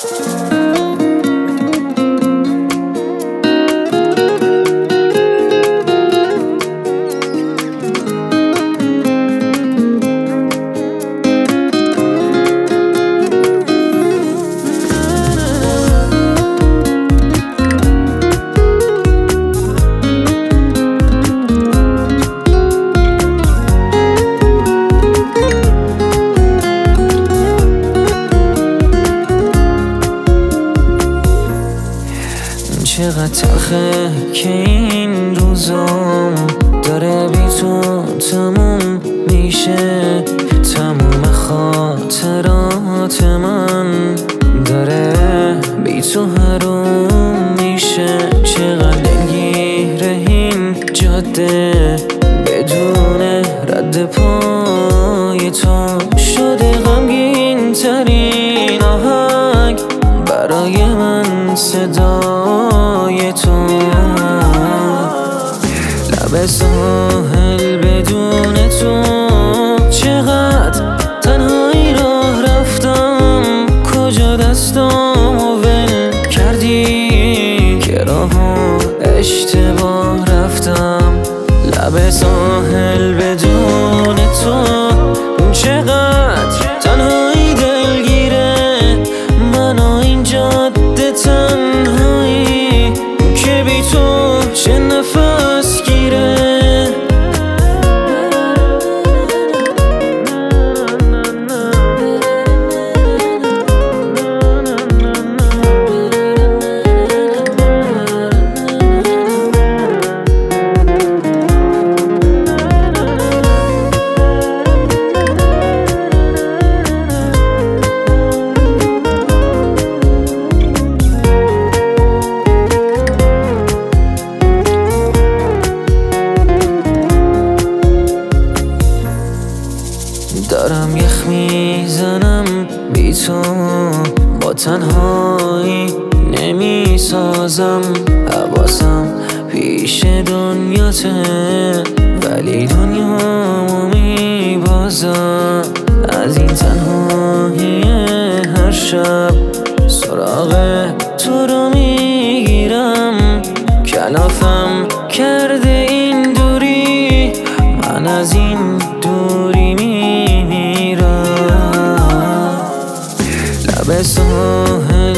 چقدر تلخه که این روزام داره بی تو تموم میشه. تموم خاطرات من داره بی تو حروم میشه. چقدر دلگیره این جاده بدون رد پای تو شده غمگین ترین آهنگ برای من صدای تو. لب ساحل بدون تو چقدر تنهایی راه رفتم. کجا دستامو ول کردی که راهو اشتباه رفتم. لب ساحل بدون تو چقدر تنهایی دلگیره من و این جاده تنهایی که بی تو چه نفس گیره. دارم یخ میزنم بی تو با تنهایی نمیسازم. حواسم پیش دنیاته ولی دنیامو میبازم. از این تنهایی هر شب سراغ تو رو میگیرم. کلافم کرده این دوری من از این دوری میمیرم. لب ساحل